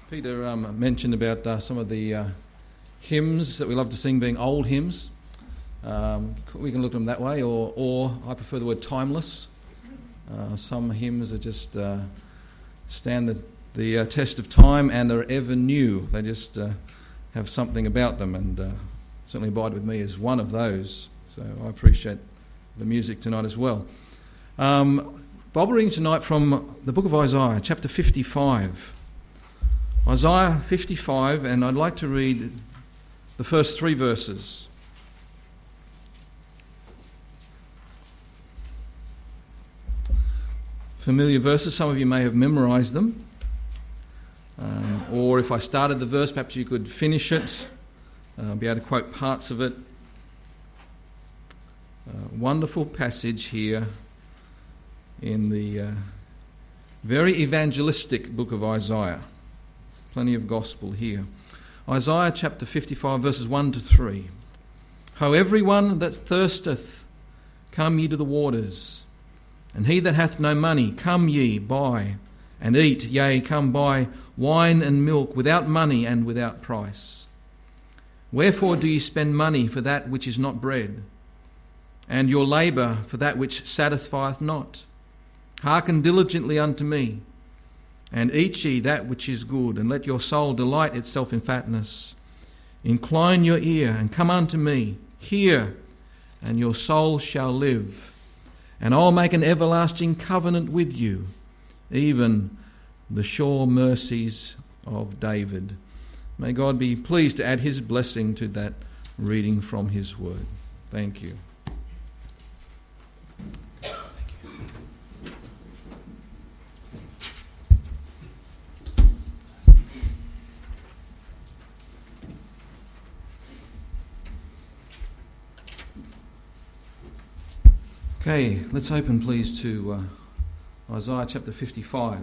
Peter mentioned about some of the hymns that we love to sing being old hymns. We can look at them that way, or I prefer the word timeless. Some hymns are just stand the test of time and are ever new. They just have something about them, and certainly Abide With Me is one of those. So I appreciate the music tonight as well. Bible reading tonight from the book of Isaiah, chapter 55. Isaiah 55, and I'd like to read the first 3 verses. Familiar verses, some of you may have memorised them. Or if I started the verse, perhaps you could finish it, be able to quote parts of it. Wonderful passage here in the very evangelistic book of Isaiah. Plenty of gospel here. Isaiah chapter 55, verses 1 to 3. Ho, everyone that thirsteth, come ye to the waters. And he that hath no money, come ye, buy, and eat. Yea, come buy wine and milk without money and without price. Wherefore do ye spend money for that which is not bread, and your labour for that which satisfieth not? Hearken diligently unto me, and eat ye that which is good, and let your soul delight itself in fatness. Incline your ear, and come unto me. Hear, and your soul shall live. And I'll make an everlasting covenant with you, even the sure mercies of David. May God be pleased to add his blessing to that reading from his word. Thank you. Okay, let's open please to Isaiah chapter 55.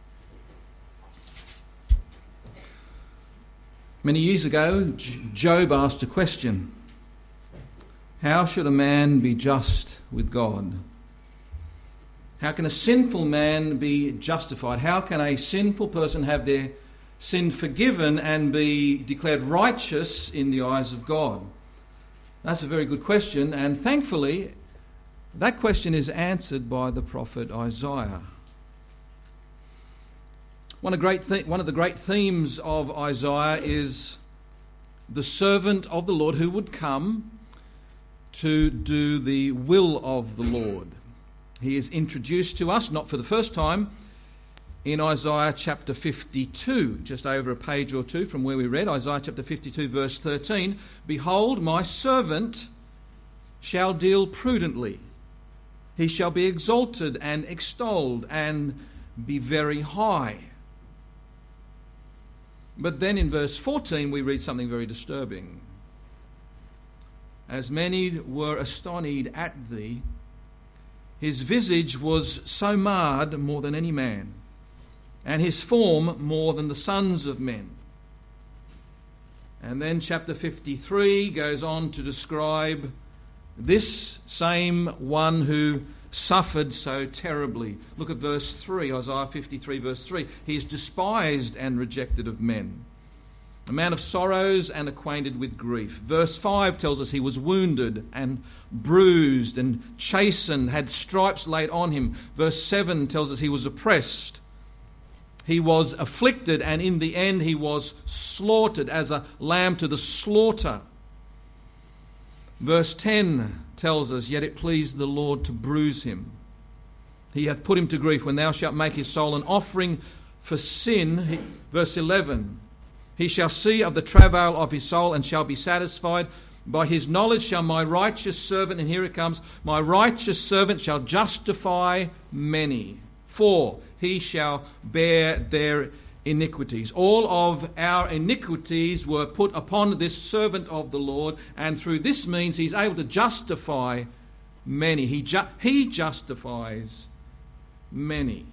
Many years ago, Job asked a question. How should a man be just with God? How can a sinful man be justified? How can a sinful person have their sin forgiven and be declared righteous in the eyes of God? That's a very good question, and thankfully, that question is answered by the prophet Isaiah. One of the great themes of Isaiah is the servant of the Lord who would come to do the will of the Lord. He is introduced to us, not for the first time, in Isaiah chapter 52, just over a page or two from where we read, Isaiah chapter 52, verse 13. Behold, my servant shall deal prudently. He shall be exalted and extolled and be very high. But then in verse 14 we read something very disturbing. As many were astonished at thee, his visage was so marred more than any man, and his form more than the sons of men. And then chapter 53 goes on to describe this same one who suffered so terribly. Look at verse 3, Isaiah 53 verse 3. He is despised and rejected of men, a man of sorrows and acquainted with grief. Verse 5 tells us he was wounded and bruised and chastened, had stripes laid on him. Verse 7 tells us he was oppressed. He was afflicted, and in the end he was slaughtered as a lamb to the slaughter. Verse 10 tells us, yet it pleased the Lord to bruise him. He hath put him to grief when thou shalt make his soul an offering for sin. Verse 11, he shall see of the travail of his soul and shall be satisfied. By his knowledge shall my righteous servant, and here it comes, my righteous servant shall justify many. For he shall bear their iniquities. All of our iniquities were put upon this servant of the Lord, and through this means he's able to justify many. He justifies many.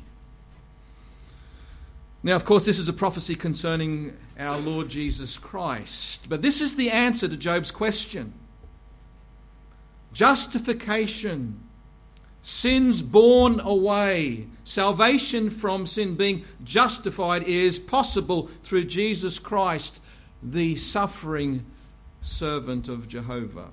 Now, of course, this is a prophecy concerning our Lord Jesus Christ, but this is the answer to Job's question. Justification Sins borne away. Salvation from sin, being justified, is possible through Jesus Christ, the suffering servant of Jehovah.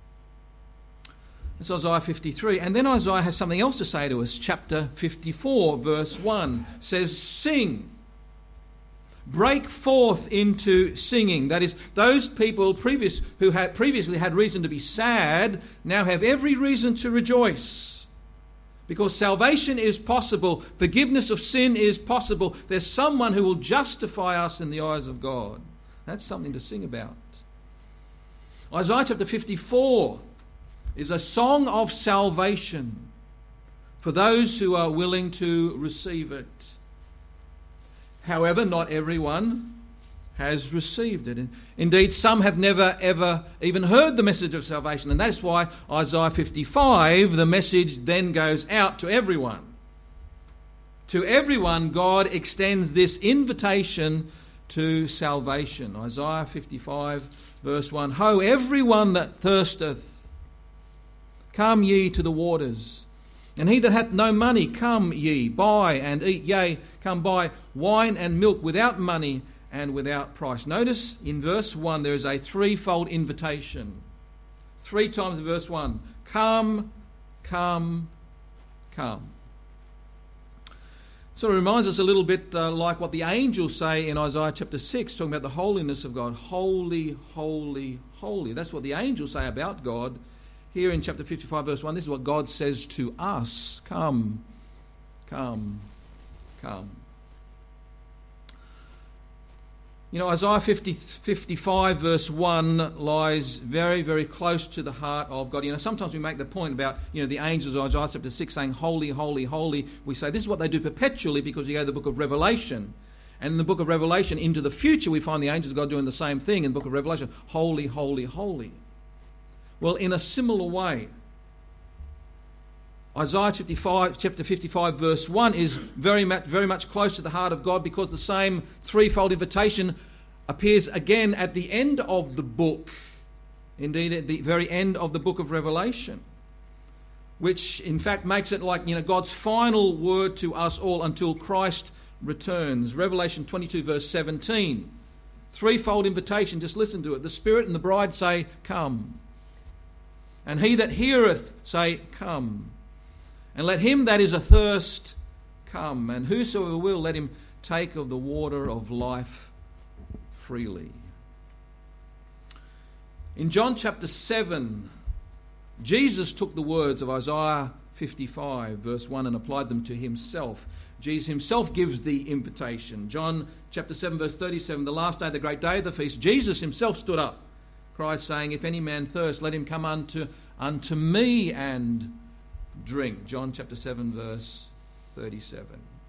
It's Isaiah 53. And then Isaiah has something else to say to us. Chapter 54, verse 1 says, sing. Break forth into singing. That is, those people who had previously had reason to be sad now have every reason to rejoice. Because salvation is possible. Forgiveness of sin is possible. There's someone who will justify us in the eyes of God. That's something to sing about. Isaiah chapter 54 is a song of salvation for those who are willing to receive it. However, not everyone has received it. Indeed, some have never ever even heard the message of salvation, and that's why Isaiah 55, the message then goes out to everyone. To everyone, God extends this invitation to salvation. Isaiah 55, verse 1, Ho, everyone that thirsteth, come ye to the waters. And he that hath no money, come ye, buy and eat. Yea, come buy wine and milk without money and without price. Notice in verse 1 there is a threefold invitation. 3 times in verse 1. Come, come, come. Sort of reminds us a little bit like what the angels say in Isaiah chapter 6, talking about the holiness of God. Holy, holy, holy. That's what the angels say about God. Here in chapter 55, verse 1, this is what God says to us. Come, come, come. You know, Isaiah 55, verse 1 lies very, very close to the heart of God. You know, sometimes we make the point about, the angels of Isaiah chapter 6 saying, holy, holy, holy. We say this is what they do perpetually because you go to the book of Revelation. And in the book of Revelation, into the future, we find the angels of God doing the same thing in the book of Revelation. Holy, holy, holy. Well, in a similar way, Isaiah chapter 55, verse 1 is very much close to the heart of God because the same threefold invitation appears again at the end of the book, indeed at the very end of the book of Revelation, which in fact makes it like God's final word to us all until Christ returns. Revelation 22, verse 17. Threefold invitation, just listen to it. The Spirit and the bride say, come. And he that heareth say, come. And let him that is athirst come. And whosoever will, let him take of the water of life freely. In John chapter 7, Jesus took the words of Isaiah 55, verse 1, and applied them to himself. Jesus himself gives the invitation. John chapter 7, verse 37, the last day, the great day of the feast, Jesus himself stood up, cried, saying, if any man thirst, let him come unto me and drink. John chapter 7, verse 37.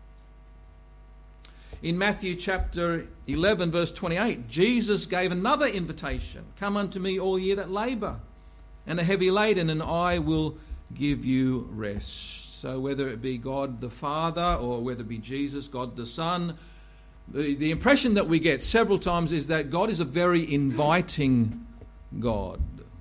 In Matthew chapter 11, verse 28, Jesus gave another invitation. Come unto me, all ye that labour and are heavy laden, and I will give you rest. So whether it be God the Father or whether it be Jesus, God the Son, the impression that we get several times is that God is a very inviting God.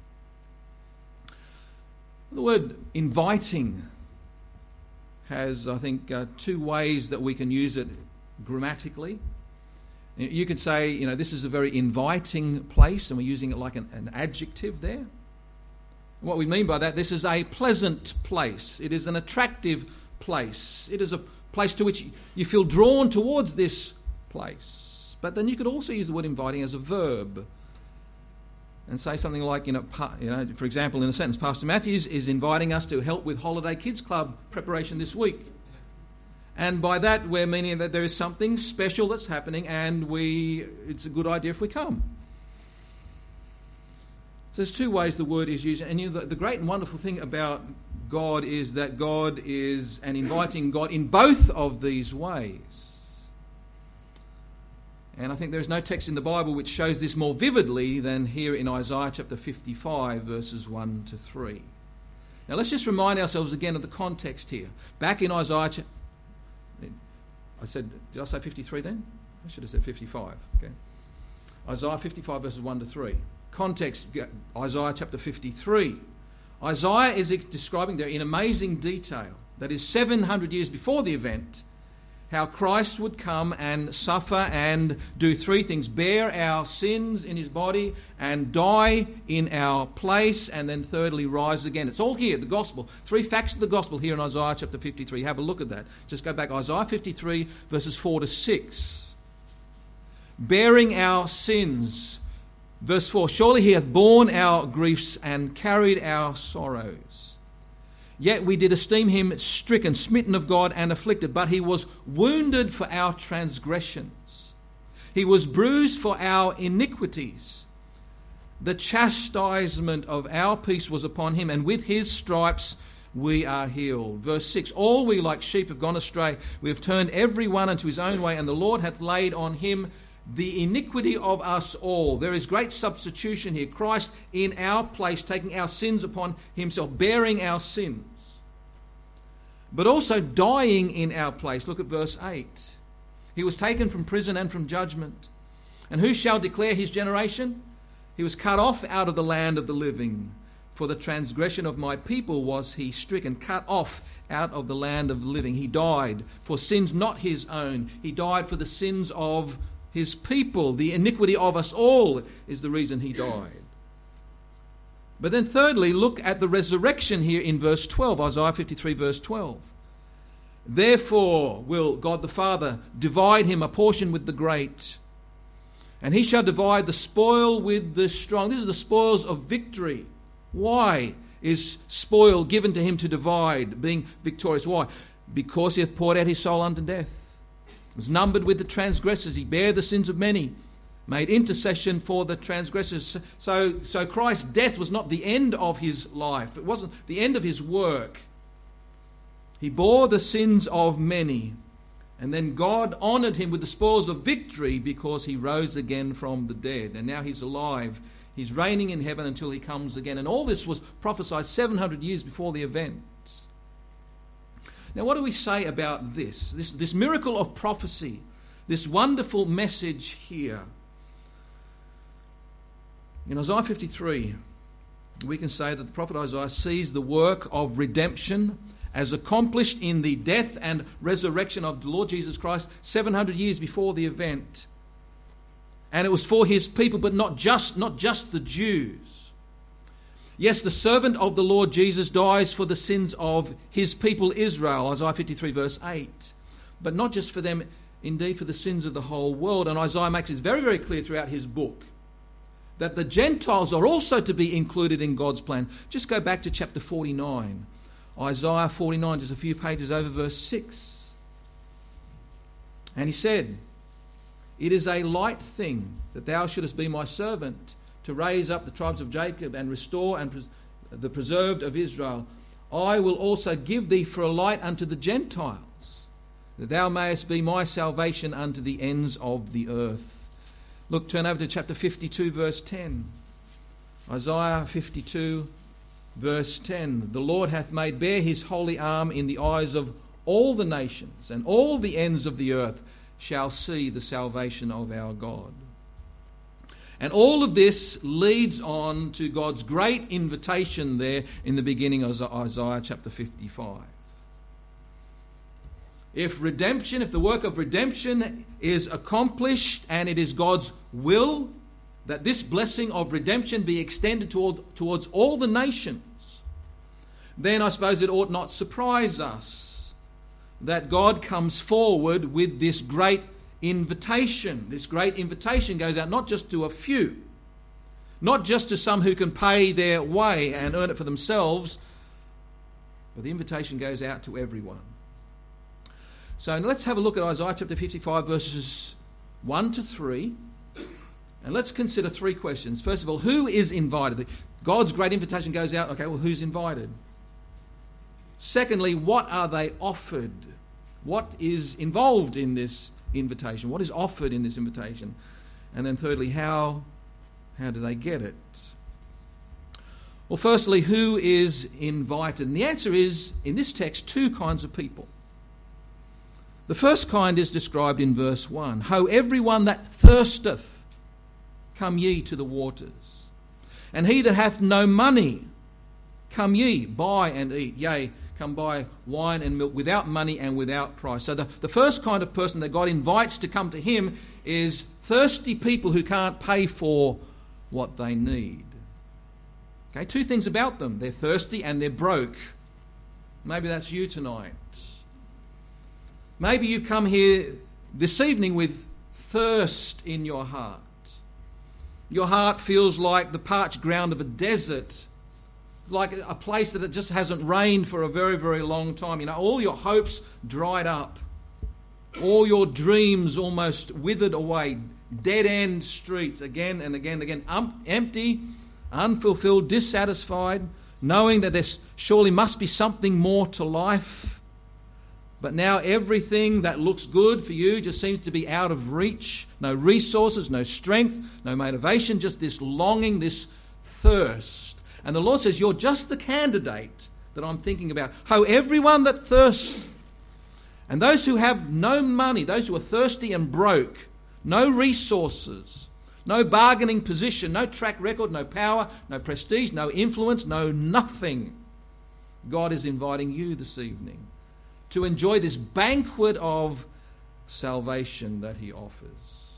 The word inviting has, I think, 2 ways that we can use it grammatically. You could say, this is a very inviting place, and we're using it like an adjective there. What we mean by that, this is a pleasant place. It is an attractive place. It is a place to which you feel drawn towards this place. But then you could also use the word inviting as a verb and say something like, for example, in a sentence, Pastor Matthews is inviting us to help with Holiday Kids Club preparation this week. And by that, we're meaning that there is something special that's happening and it's a good idea if we come. So there's 2 ways the word is used. And the great and wonderful thing about God is that God is an inviting God in both of these ways. And I think there's no text in the Bible which shows this more vividly than here in Isaiah chapter 55, verses 1 to 3. Now let's just remind ourselves again of the context here. Back in Isaiah, did I say 53 then? I should have said 55. Okay. Isaiah 55, verses 1 to 3. Context, Isaiah chapter 53. Isaiah is describing there in amazing detail, that is 700 years before the event, how Christ would come and suffer and do three things: bear our sins in his body and die in our place, and then thirdly rise again. It's all here, the gospel. Three facts of the gospel here in Isaiah chapter 53. Have a look at that. Just go back, Isaiah 53 verses 4 to 6. Bearing our sins. Verse 4, surely he hath borne our griefs and carried our sorrows. Yet we did esteem him stricken, smitten of God, and afflicted. But he was wounded for our transgressions. He was bruised for our iniquities. The chastisement of our peace was upon him, and with his stripes we are healed. Verse 6, all we like sheep have gone astray. We have turned every one unto his own way, and the Lord hath laid on him the iniquity of us all. There is great substitution here. Christ in our place, taking our sins upon himself, bearing our sins, but also dying in our place. Look at verse 8. He was taken from prison and from judgment. And who shall declare his generation? He was cut off out of the land of the living. For the transgression of my people was he stricken, cut off out of the land of the living. He died for sins not his own. He died for the sins of his people. The iniquity of us all is the reason he died. But then thirdly, look at the resurrection here in verse 12, Isaiah 53 verse 12. Therefore will God the Father divide him a portion with the great, and he shall divide the spoil with the strong. This is the spoils of victory. Why is spoil given to him to divide, being victorious? Why? Because he hath poured out his soul unto death. Was numbered with the transgressors. He bare the sins of many, made intercession for the transgressors. So Christ's death was not the end of his life. It wasn't the end of his work. He bore the sins of many. And then God honoured him with the spoils of victory because he rose again from the dead. And now he's alive. He's reigning in heaven until he comes again. And all this was prophesied 700 years before the event. Now, what do we say about this miracle of prophecy, this wonderful message here? In Isaiah 53, we can say that the prophet Isaiah sees the work of redemption as accomplished in the death and resurrection of the Lord Jesus Christ 700 years before the event. And it was for his people, but not just the Jews. Yes, the servant of the Lord Jesus dies for the sins of his people Israel, Isaiah 53 verse 8. But not just for them, indeed for the sins of the whole world. And Isaiah makes it very, very clear throughout his book that the Gentiles are also to be included in God's plan. Just go back to chapter 49. Isaiah 49, just a few pages over verse 6. And he said, it is a light thing that thou shouldest be my servant, to raise up the tribes of Jacob and restore the preserved of Israel. I will also give thee for a light unto the Gentiles, that thou mayest be my salvation unto the ends of the earth. Look, turn over to chapter 52, verse 10. Isaiah 52, verse 10. The Lord hath made bare his holy arm in the eyes of all the nations, and all the ends of the earth shall see the salvation of our God. And all of this leads on to God's great invitation there in the beginning of Isaiah chapter 55. If the work of redemption is accomplished, and it is God's will that this blessing of redemption be extended towards all the nations, then I suppose it ought not surprise us that God comes forward with this great invitation. This great invitation goes out not just to a few, not just to some who can pay their way and earn it for themselves, but the invitation goes out to everyone. So let's have a look at Isaiah chapter 55 verses 1 to 3, and let's consider three questions. First of all, who is invited? God's great invitation goes out. Okay, well, who's invited? Secondly, what are they offered? What is involved in this invitation? What is offered in this invitation? And then thirdly, how do they get it? Well, firstly, who is invited? And the answer is, in this text, two kinds of people. The first kind is described in verse 1. Ho, everyone that thirsteth, come ye to the waters. And he that hath no money, Come ye, buy and eat. Yea, come buy wine and milk without money and without price. So the first kind of person that God invites to come to him is thirsty people who can't pay for what they need. Okay, two things about them. They're thirsty and they're broke. Maybe that's you tonight. Maybe you've come here this evening with thirst in your heart. Your heart feels like the parched ground of a desert, like a place that it just hasn't rained for a very, very long time. You know, all your hopes dried up. All your dreams almost withered away. Dead-end streets again and again and again. Empty, unfulfilled, dissatisfied, knowing that there surely must be something more to life. But now everything that looks good for you just seems to be out of reach. No resources, no strength, no motivation, just this longing, this thirst. And the Lord says, you're just the candidate that I'm thinking about. Ho, everyone that thirsts, and those who have no money, those who are thirsty and broke, no resources, no bargaining position, no track record, no power, no prestige, no influence, no nothing. God is inviting you this evening to enjoy this banquet of salvation that he offers.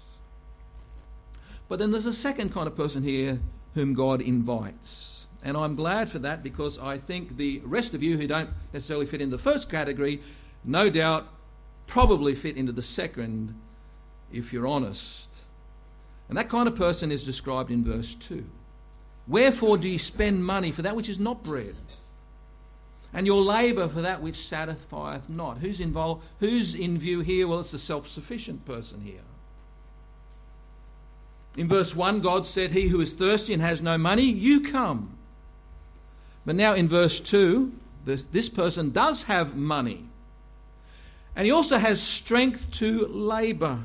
But then there's a second kind of person here whom God invites. And I'm glad for that, because I think the rest of you who don't necessarily fit in the first category, no doubt probably fit into the second, if you're honest. And that kind of person is described in verse 2. Wherefore do ye spend money for that which is not bread, and your labour for that which satisfieth not? Who's involved? Who's in view here? Well, it's the self-sufficient person here. In verse 1, God said, he who is thirsty and has no money, you come. But now in verse 2, this person does have money. And he also has strength to labour.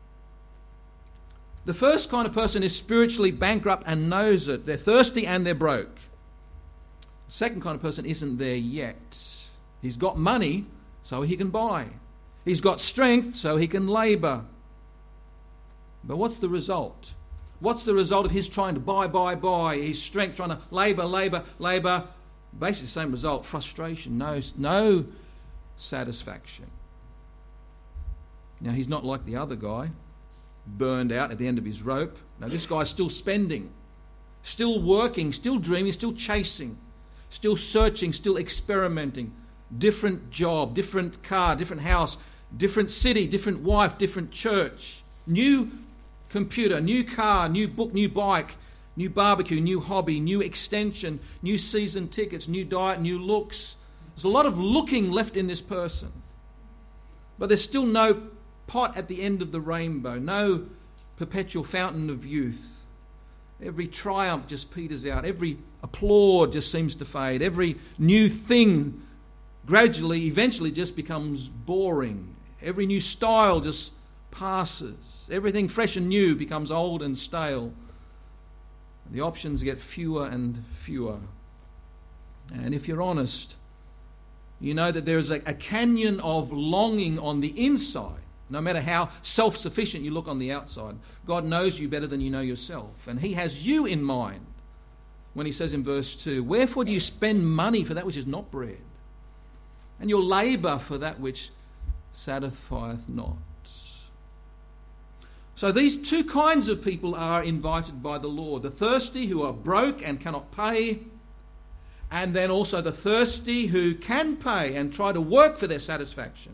The first kind of person is spiritually bankrupt and knows it. They're thirsty and they're broke. The second kind of person isn't there yet. He's got money, so he can buy. He's got strength, so he can labour. But what's the result? What's the result of his trying to buy, his strength, trying to labour? Basically the same result, frustration, no satisfaction. Now, he's not like the other guy, burned out at the end of his rope. Now, this guy's still spending, still working, still dreaming, still chasing, still searching, still experimenting. Different job, different car, different house, different city, different wife, different church. New computer, new car, new book, new bike, new barbecue, new hobby, new extension, new season tickets, new diet, new looks. There's a lot of looking left in this person. But there's still no pot at the end of the rainbow, no perpetual fountain of youth. Every triumph just peters out. Every applaud just seems to fade. Every new thing gradually, eventually just becomes boring. Every new style just passes. Everything fresh and new becomes old and stale. The options get fewer and fewer. And if you're honest, you know that there is a canyon of longing on the inside. No matter how self-sufficient you look on the outside, God knows you better than you know yourself. And he has you in mind when he says in verse 2, wherefore do you spend money for that which is not bread, and your labour for that which satisfieth not? So these two kinds of people are invited by the Lord. The thirsty who are broke and cannot pay, and then also the thirsty who can pay and try to work for their satisfaction.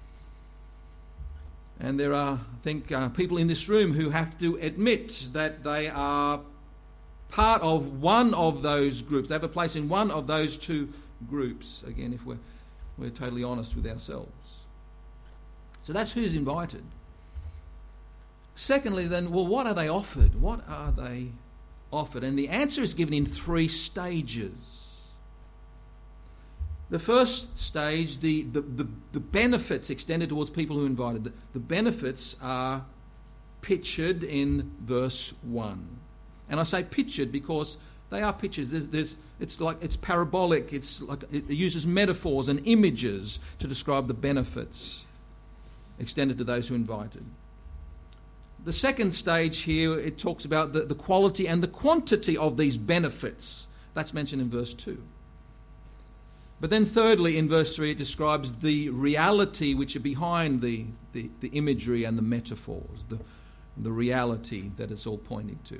And there are, I think, people in this room who have to admit that they are part of one of those groups. They have a place in one of those two groups. Again, if we're totally honest with ourselves. So that's who's invited. Secondly, then, well, what are they offered? What are they offered? And the answer is given in three stages. The first stage, the benefits extended towards people who are invited. The benefits are pictured in verse 1. And I say pictured because they are pictures. It's parabolic. It's like it uses metaphors and images to describe the benefits extended to those who are invited. The second stage here, it talks about the quality and the quantity of these benefits. That's mentioned in verse 2. But then thirdly, in verse 3, it describes the reality which are behind the imagery and the metaphors, the reality that it's all pointing to.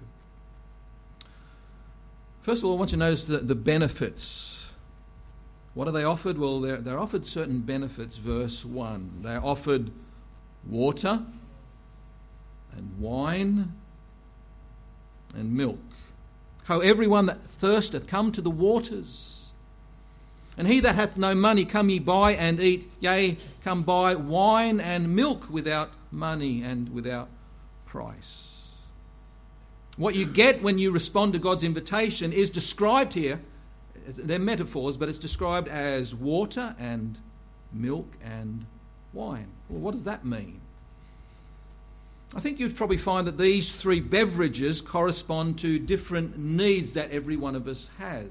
First of all, I want you to notice the benefits. What are they offered? Well, they're offered certain benefits. Verse 1. They're offered water and wine and milk. How everyone that thirsteth come to the waters. And he that hath no money, come ye buy and eat. Yea, come buy wine and milk without money and without price. What you get when you respond to God's invitation is described here. They're metaphors, but it's described as water and milk and wine. Well, what does that mean? I think you'd probably find that these three beverages correspond to different needs that every one of us has.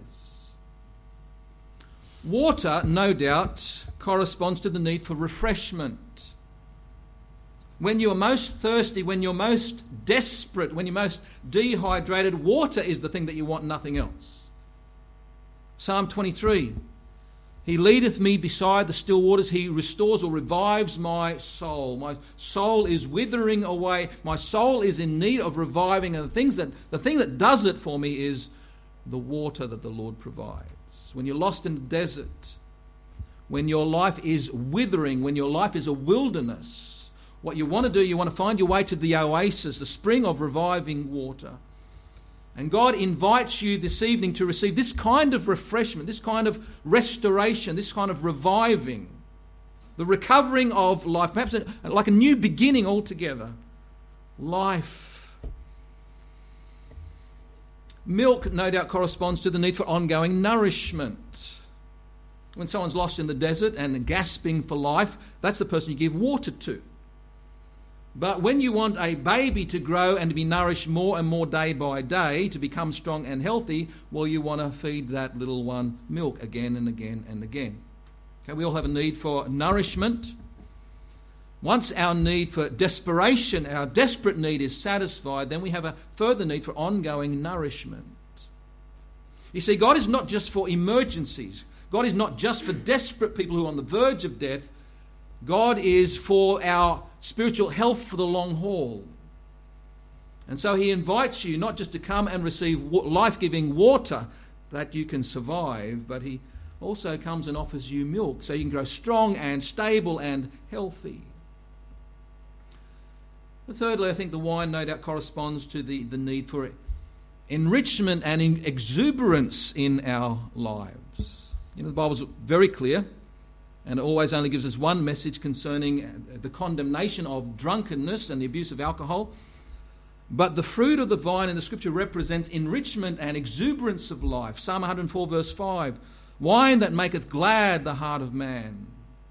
Water, no doubt, corresponds to the need for refreshment. When you are most thirsty, when you're most desperate, when you're most dehydrated, water is the thing that you want, nothing else. Psalm 23, He leadeth me beside the still waters. He restores or revives my soul. My soul is withering away. My soul is in need of reviving. And the thing that does it for me is the water that the Lord provides. When you're lost in the desert, when your life is withering, when your life is a wilderness, what you want to do, you want to find your way to the oasis, the spring of reviving water. And God invites you this evening to receive this kind of refreshment, this kind of restoration, this kind of reviving, the recovering of life, perhaps like a new beginning altogether. Life. Milk, no doubt, corresponds to the need for ongoing nourishment. When someone's lost in the desert and gasping for life, that's the person you give water to. But when you want a baby to grow and to be nourished more and more day by day, to become strong and healthy, well, you want to feed that little one milk again and again and again. Okay, we all have a need for nourishment. Once our need for desperation, our desperate need is satisfied, then we have a further need for ongoing nourishment. You see, God is not just for emergencies. God is not just for desperate people who are on the verge of death. God is for our spiritual health for the long haul. And so He invites you not just to come and receive life-giving water that you can survive, but He also comes and offers you milk so you can grow strong and stable and healthy. But thirdly, I think the wine no doubt corresponds to the need for enrichment and exuberance in our lives. You know, the Bible's very clear, and it always only gives us one message concerning the condemnation of drunkenness and the abuse of alcohol. But the fruit of the vine in the Scripture represents enrichment and exuberance of life. Psalm 104 verse 5, wine that maketh glad the heart of man.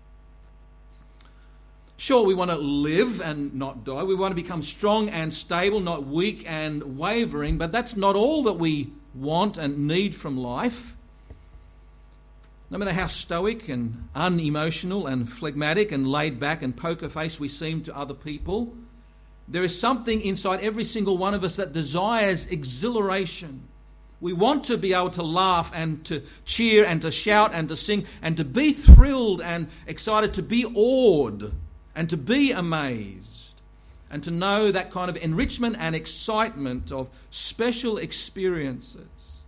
Sure, we want to live and not die. We want to become strong and stable, not weak and wavering. But that's not all that we want and need from life. No matter how stoic and unemotional and phlegmatic and laid back and poker-faced we seem to other people, there is something inside every single one of us that desires exhilaration. We want to be able to laugh and to cheer and to shout and to sing and to be thrilled and excited, to be awed and to be amazed and to know that kind of enrichment and excitement of special experiences.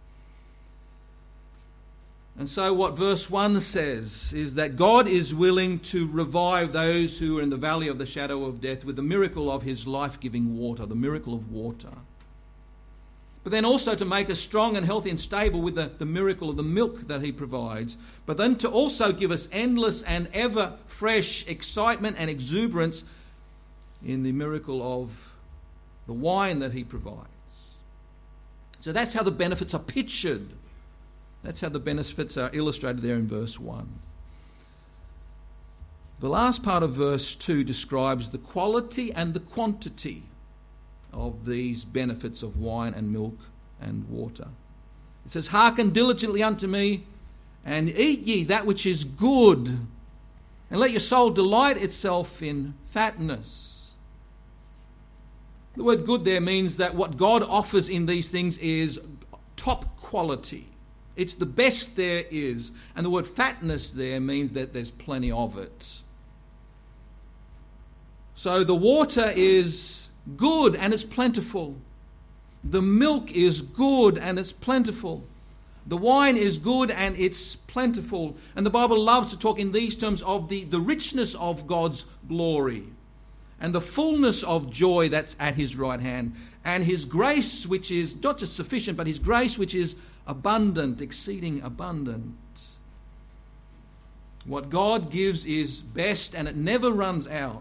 And so what verse 1 says is that God is willing to revive those who are in the valley of the shadow of death with the miracle of His life-giving water, the miracle of water. But then also to make us strong and healthy and stable with the miracle of the milk that He provides. But then to also give us endless and ever fresh excitement and exuberance in the miracle of the wine that He provides. So that's how the benefits are pictured. That's how the benefits are illustrated there in verse 1. The last part of verse 2 describes the quality and the quantity of these benefits of wine and milk and water. It says, hearken diligently unto me, and eat ye that which is good, and let your soul delight itself in fatness. The word good there means that what God offers in these things is top quality. It's the best there is. And the word fatness there means that there's plenty of it. So the water is good and it's plentiful. The milk is good and it's plentiful. The wine is good and it's plentiful. And the Bible loves to talk in these terms of the richness of God's glory and the fullness of joy that's at his right hand, and his grace, which is not just sufficient, but his grace which is abundant, exceeding abundant. What God gives is best and it never runs out.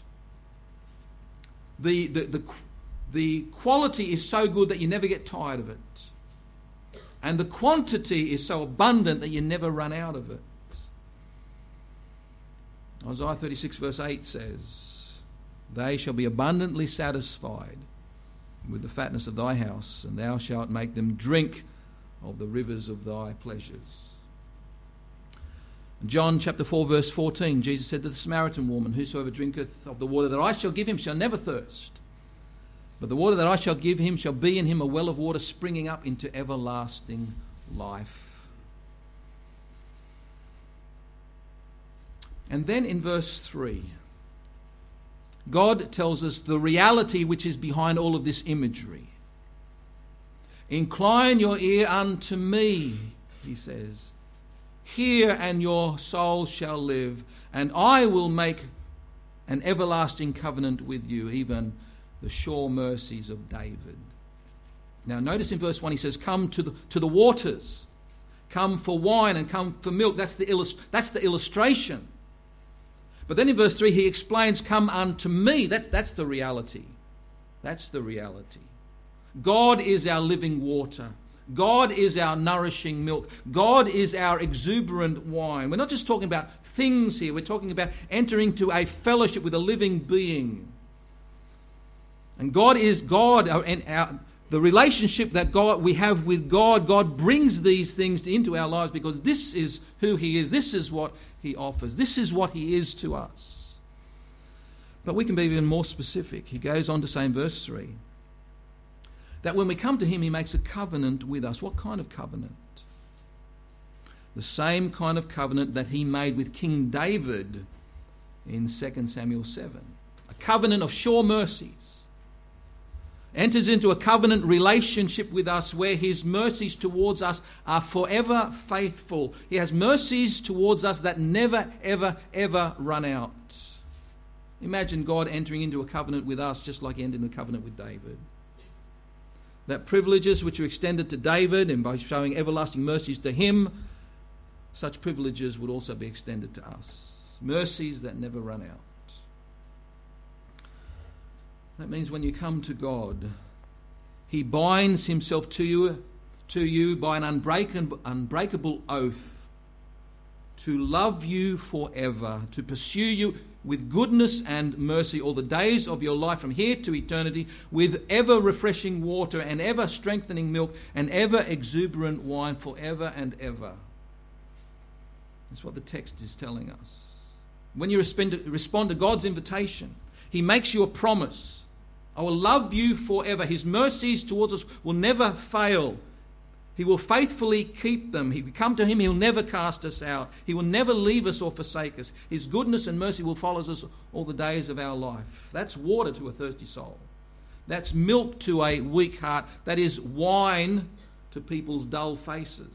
The quality is so good that you never get tired of it. And the quantity is so abundant that you never run out of it. Isaiah 36 verse 8 says, "They shall be abundantly satisfied with the fatness of thy house, and thou shalt make them drink of the rivers of thy pleasures." John chapter 4 verse 14, Jesus said to the Samaritan woman, "Whosoever drinketh of the water that I shall give him shall never thirst. But the water that I shall give him shall be in him a well of water springing up into everlasting life." And then in verse 3, God tells us the reality which is behind all of this imagery. "Incline your ear unto me," he says. "Hear, and your soul shall live, and I will make an everlasting covenant with you, even the sure mercies of David." Now notice in verse 1 he says, "Come to the waters. Come for wine and come for milk." That's the illustration. But then in verse 3 he explains, "Come unto me." That's the reality. That's the reality. God is our living water. God is our nourishing milk. God is our exuberant wine. We're not just talking about things here. We're talking about entering into a fellowship with a living being. And God is God, and the relationship that we have with God, God brings these things into our lives because this is who he is. This is what he offers. This is what he is to us. But we can be even more specific. He goes on to say in verse 3 that when we come to him, he makes a covenant with us. What kind of covenant? The same kind of covenant that he made with King David in 2 Samuel 7. A covenant of sure mercies. Enters into a covenant relationship with us where his mercies towards us are forever faithful. He has mercies towards us that never, ever, ever run out. Imagine God entering into a covenant with us just like he entered into a covenant with David. That privileges which are extended to David, and by showing everlasting mercies to him, such privileges would also be extended to us. Mercies that never run out. That means when you come to God, he binds himself to you by an unbreakable oath to love you forever, to pursue you with goodness and mercy all the days of your life from here to eternity, with ever refreshing water and ever strengthening milk and ever exuberant wine forever and ever. That's what the text is telling us. When you respond to God's invitation, he makes you a promise. I will love you forever. His mercies towards us will never fail. He will faithfully keep them. If we come to him, he'll never cast us out. He will never leave us or forsake us. His goodness and mercy will follow us all the days of our life. That's water to a thirsty soul. That's milk to a weak heart. That is wine to people's dull faces.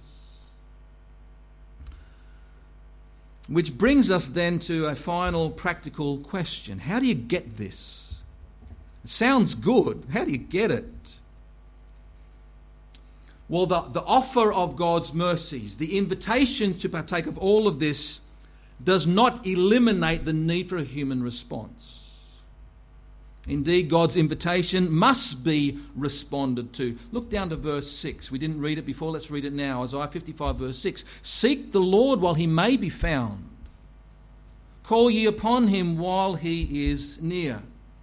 Which brings us then to a final practical question. How do you get this? It sounds good. How do you get it? Well, the offer of God's mercies, the invitation to partake of all of this, does not eliminate the need for a human response. Indeed, God's invitation must be responded to. Look down to verse 6. We didn't read it before. Let's read it now. Isaiah 55 verse 6. "Seek the Lord while he may be found. Call ye upon him while he is near."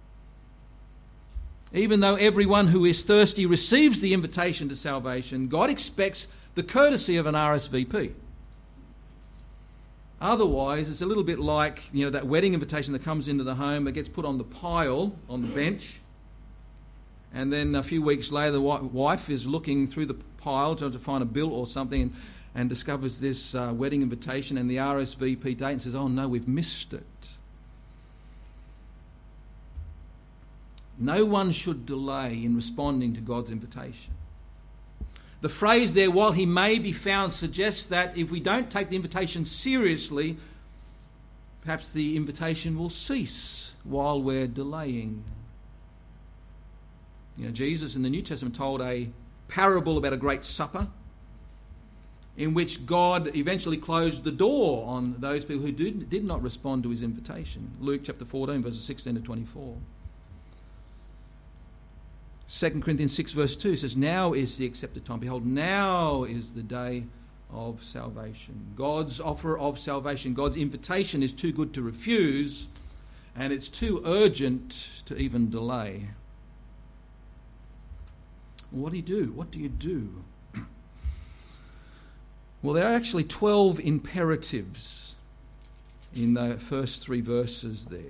Even though everyone who is thirsty receives the invitation to salvation, God expects the courtesy of an RSVP. Otherwise, it's a little bit like, that wedding invitation that comes into the home, it gets put on the pile, on the bench, and then a few weeks later the wife is looking through the pile to find a bill or something and discovers this wedding invitation and the RSVP date and says, oh no, we've missed it. No one should delay in responding to God's invitation. The phrase there, while he may be found, suggests that if we don't take the invitation seriously, perhaps the invitation will cease while we're delaying. You know, Jesus in the New Testament told a parable about a great supper in which God eventually closed the door on those people who did not respond to his invitation. Luke chapter 14, verses 16 to 24. 2 Corinthians 6 verse 2 says, now is the accepted time. Behold, now is the day of salvation. God's offer of salvation, God's invitation is too good to refuse, and it's too urgent to even delay. What do you do? What do you do? Well, there are actually 12 imperatives in the first 3 verses there.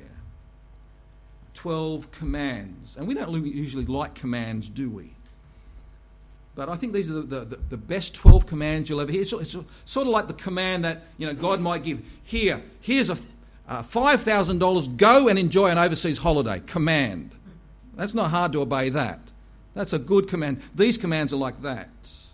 12 commands. And we don't usually like commands, do we? But I think these are the best 12 commands you'll ever hear. It's sort of like the command that, you know, God might give. Here's a $5,000, go and enjoy an overseas holiday. Command. That's not hard to obey that. That's a good command. These commands are like that.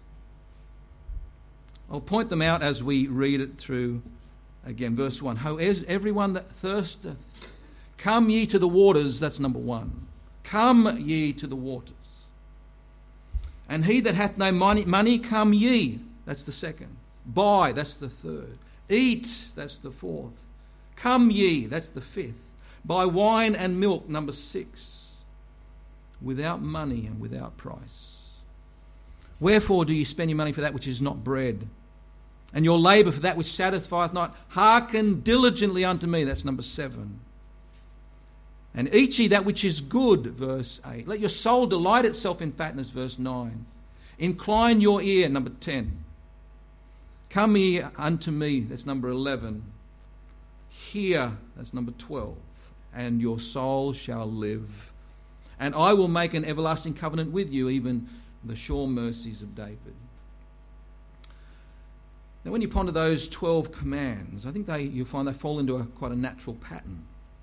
I'll point them out as we read it through again. Verse 1. Ho, everyone that thirsteth, come ye to the waters, that's number 1. Come ye to the waters. And he that hath no money, come ye, that's the 2nd. Buy, that's the 3rd. Eat, that's the 4th. Come ye, that's the 5th. Buy wine and milk, number 6. Without money and without price. Wherefore do ye spend your money for that which is not bread? And your labour for that which satisfieth not? Hearken diligently unto me, that's number 7. And eat ye that which is good, verse 8. Let your soul delight itself in fatness, verse 9. Incline your ear, number 10. Come ye unto me, that's number 11. Hear, that's number 12. And your soul shall live. And I will make an everlasting covenant with you, even the sure mercies of David. Now when you ponder those 12 commands, I think you'll find they fall into quite a natural pattern.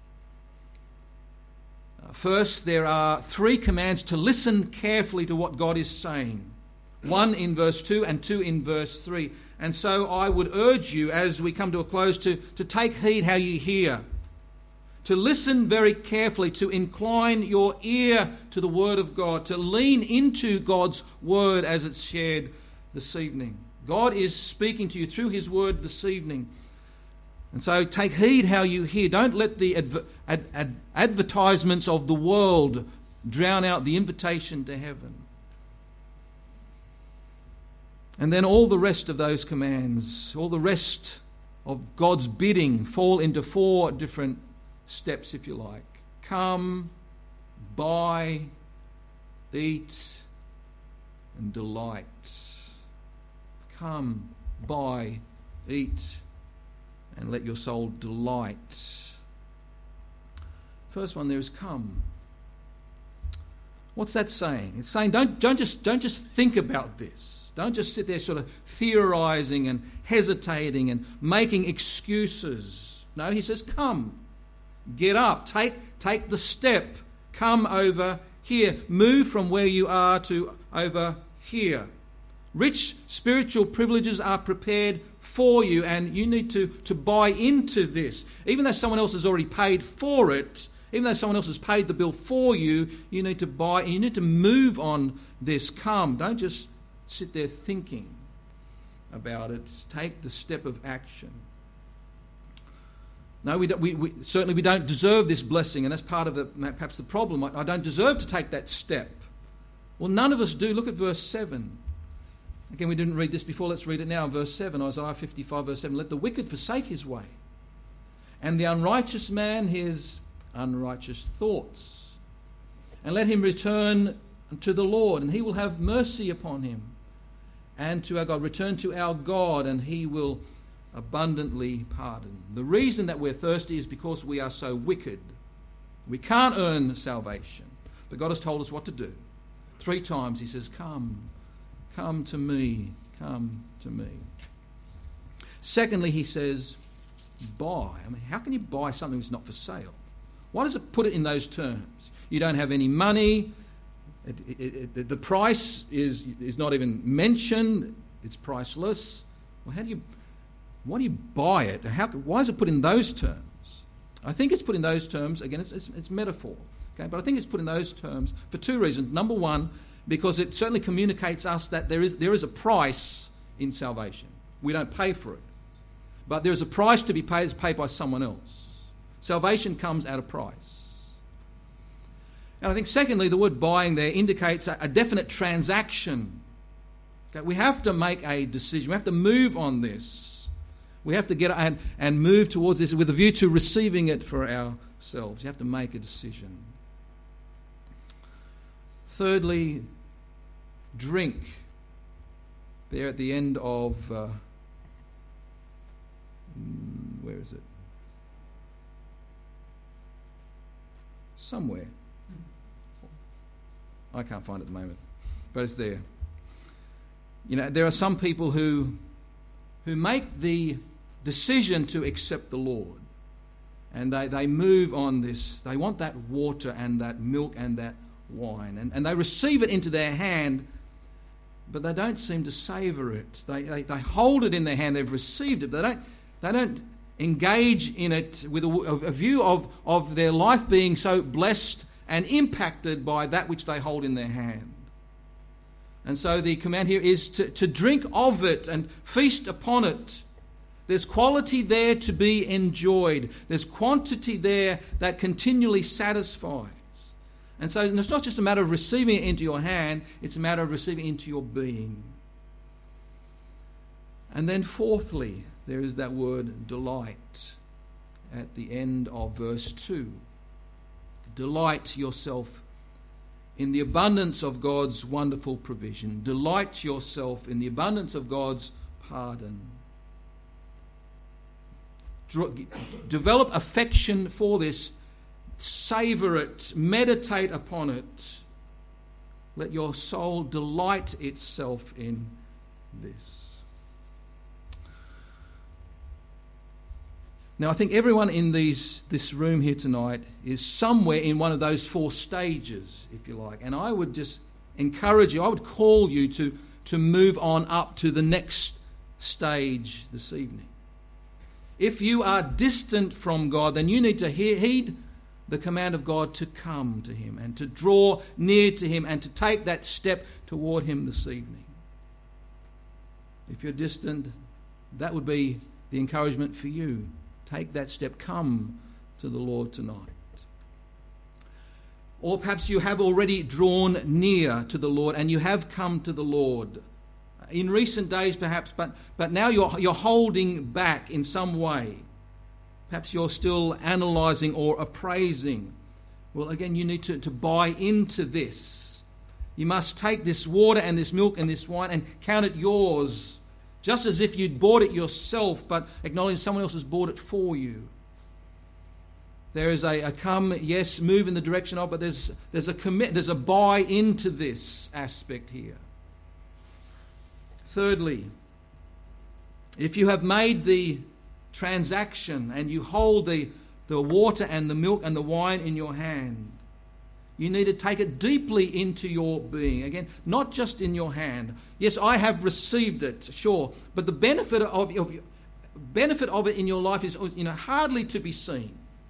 First, there are 3 commands to listen carefully to what God is saying. 1 in verse 2 and 2 in verse 3. And so I would urge you, as we come to a close, to take heed how you hear. To listen very carefully, to incline your ear to the Word of God, to lean into God's Word as it's shared this evening. God is speaking to you through His Word this evening. And so take heed how you hear. Don't let the advertisements of the world drown out the invitation to heaven. And then all the rest of those commands, all the rest of God's bidding fall into 4 different steps, if you like. Come, buy, eat, and delight. Come, buy, eat, and let your soul delight. First one there is come. What's that saying? It's saying don't just think about this. Don't just sit there sort of theorizing and hesitating and making excuses. No, he says come. Get up. Take the step. Come over here. Move from where you are to over here. Rich spiritual privileges are prepared for you, and you need to buy into this. Even though someone else has already paid for it, even though someone else has paid the bill for you, you need to buy, and you need to move on this. Come. Don't just sit there thinking about it. Take the step of action. No, we certainly don't deserve this blessing, and that's part of perhaps the problem. I don't deserve to take that step. Well, none of us do. Look at verse 7. Again, we didn't read this before. Let's read it now. Verse 7, Isaiah 55, verse 7. Let the wicked forsake his way, and the unrighteous man his unrighteous thoughts. And let him return to the Lord, and he will have mercy upon him. And to our God. Return to our God, and he will abundantly pardon. The reason that we're thirsty is because we are so wicked. We can't earn salvation. But God has told us what to do. 3 times he says, come. Come to me. Come to me. Secondly, he says, buy. I mean, how can you buy something that's not for sale? Why does it put it in those terms? You don't have any money. The price is not even mentioned. It's priceless. Well, why do you buy it? Why is it put in those terms? I think it's put in those terms, again, it's metaphor. Okay, but I think it's put in those terms for two reasons. Number one, because it certainly communicates us that there is a price in salvation. We don't pay for it. But there is a price to be paid. It's paid by someone else. Salvation comes at a price. And I think secondly, the word buying there indicates a definite transaction. Okay, we have to make a decision. We have to move on this. We have to get and move towards this with a view to receiving it for ourselves. You have to make a decision. Thirdly, drink. There at the end of... where is it? Somewhere. I can't find it at the moment, but it's there. You know, there are some people who make the decision to accept the Lord, and they move on this. They want that water and that milk and that wine, and they receive it into their hand, but they don't seem to savour it. They hold it in their hand. They've received it, but they don't engage in it with a view of their life being so blessed and impacted by that which they hold in their hand. And so the command here is to drink of it and feast upon it. There's quality there to be enjoyed. There's quantity there that continually satisfies. And so it's not just a matter of receiving it into your hand, it's a matter of receiving it into your being. And then fourthly, there is that word delight at the end of verse 2. Delight yourself in the abundance of God's wonderful provision. Delight yourself in the abundance of God's pardon. Develop affection for this. Savour it. Meditate upon it. Let your soul delight itself in this. Now, I think everyone in this room here tonight is somewhere in one of those four stages, if you like. And I would just encourage you, I would call you to move on up to the next stage this evening. If you are distant from God, then you need to heed the command of God to come to Him and to draw near to Him and to take that step toward Him this evening. If you're distant, that would be the encouragement for you. Take that step. Come to the Lord tonight. Or perhaps you have already drawn near to the Lord and you have come to the Lord in recent days perhaps, but now you're holding back in some way. Perhaps you're still analysing or appraising. Well, again, you need to buy into this. You must take this water and this milk and this wine and count it yours, just as if you'd bought it yourself, but acknowledge someone else has bought it for you. There is a come, yes, move in the direction of, but there's a commit, there's a buy into this aspect here. Thirdly, if you have made the transaction and you hold the water and the milk and the wine in your hand, you need to take it deeply into your being. Again, not just in your hand. Yes, I have received it, sure, but the benefit of it in your life is, hardly to be seen.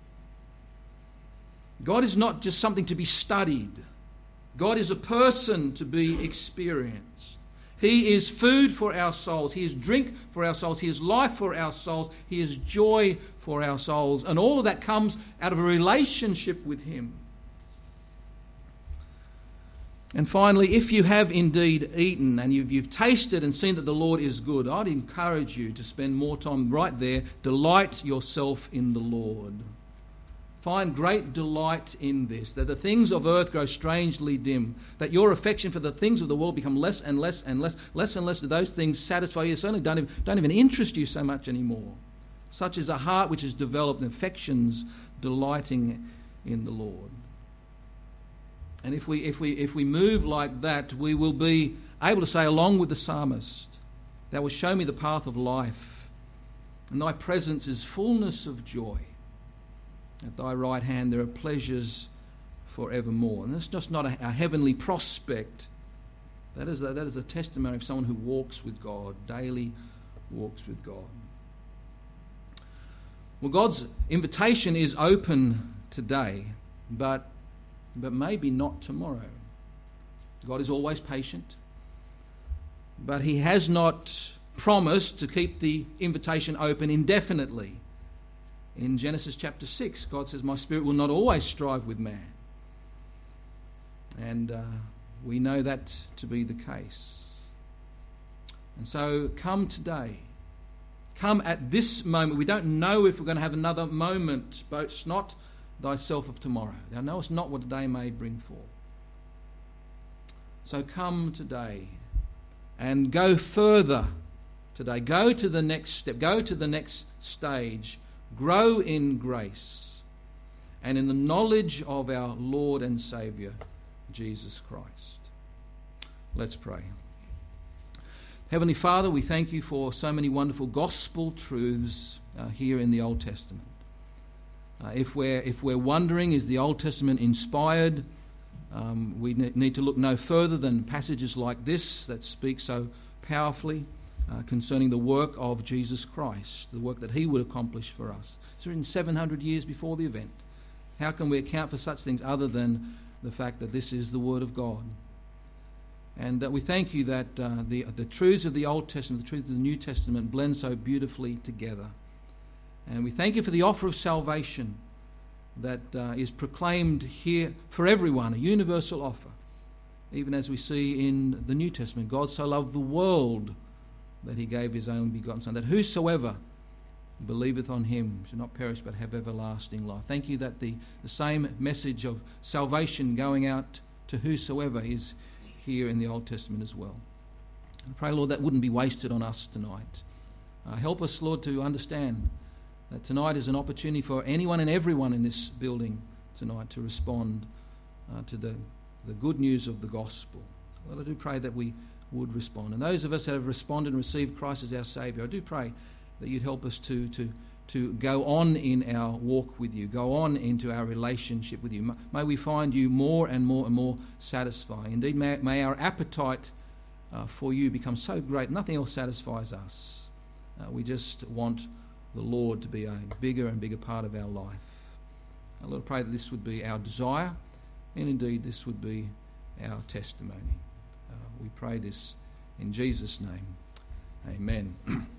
God is not just something to be studied. God is a person to be experienced. He is food for our souls. He is drink for our souls. He is life for our souls. He is joy for our souls. And all of that comes out of a relationship with Him. And finally, if you have indeed eaten and you've tasted and seen that the Lord is good, I'd encourage you to spend more time right there. Delight yourself in the Lord. Find great delight in this, that the things of earth grow strangely dim, that your affection for the things of the world become less and less and less, less and less of those things satisfy you, certainly don't even interest you so much anymore. Such is a heart which is developed in affections delighting in the Lord. And if we move like that, we will be able to say along with the psalmist, Thou wilt show me the path of life, and Thy presence is fullness of joy. At Thy right hand there are pleasures forevermore. And that's just not a heavenly prospect. That is a testimony of someone who walks with God, daily walks with God. Well, God's invitation is open today, but maybe not tomorrow. God is always patient, but He has not promised to keep the invitation open indefinitely. In Genesis chapter 6, God says, My Spirit will not always strive with man. And we know that to be the case. And so come today. Come at this moment. We don't know if we're going to have another moment. Boast not thyself of tomorrow. Thou knowest not what a day may bring forth. So come today and go further today. Go to the next step. Go to the next stage. Grow in grace and in the knowledge of our Lord and Saviour, Jesus Christ. Let's pray. Heavenly Father, we thank You for so many wonderful gospel truths here in the Old Testament. If we're wondering, is the Old Testament inspired? We need to look no further than passages like this that speak so powerfully concerning the work of Jesus Christ, the work that He would accomplish for us. It's written 700 years before the event. How can we account for such things other than the fact that this is the Word of God? And we thank You that the truths of the Old Testament, the truths of the New Testament blend so beautifully together. And we thank You for the offer of salvation that is proclaimed here for everyone, a universal offer. Even as we see in the New Testament, God so loved the world that He gave His only begotten Son, that whosoever believeth on Him should not perish but have everlasting life. Thank You that the same message of salvation going out to whosoever is here in the Old Testament as well. I pray, Lord, that wouldn't be wasted on us tonight. Help us, Lord, to understand that tonight is an opportunity for anyone and everyone in this building tonight to respond to the good news of the gospel. Lord, I do pray that we would respond. And those of us that have responded and received Christ as our Saviour, I do pray that You'd help us to go on in our walk with You, go on into our relationship with You. May we find You more and more and more satisfying. Indeed, may our appetite for You become so great, nothing else satisfies us. We just want the Lord to be a bigger and bigger part of our life. Lord, I pray that this would be our desire, and indeed this would be our testimony. We pray this in Jesus' name. Amen.